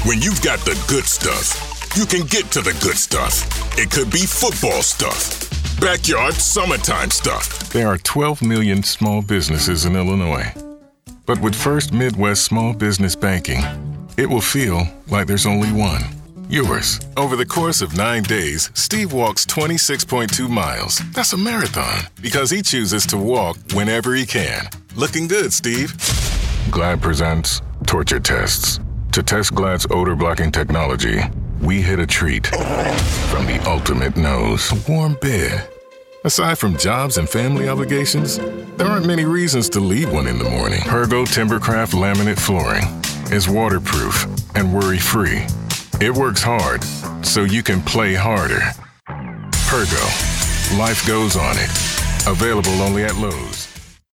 When you've got the good stuff, you can get to the good stuff. It could be football stuff, backyard summertime stuff. There are 12 million small businesses in Illinois. But with First Midwest Small Business Banking, it will feel like there's only one. Yours. Over the course of 9 days, Steve walks 26.2 miles. That's a marathon. Because he chooses to walk whenever he can. Looking good, Steve. Glad presents Torture Tests. To test Glad's odor-blocking technology, we hit a treat from the ultimate nose. A warm bed. Aside from jobs and family obligations, there aren't many reasons to leave one in the morning. Pergo Timbercraft laminate flooring is waterproof and worry-free. It works hard, so you can play harder. Pergo. Life goes on it. Available only at Lowe's.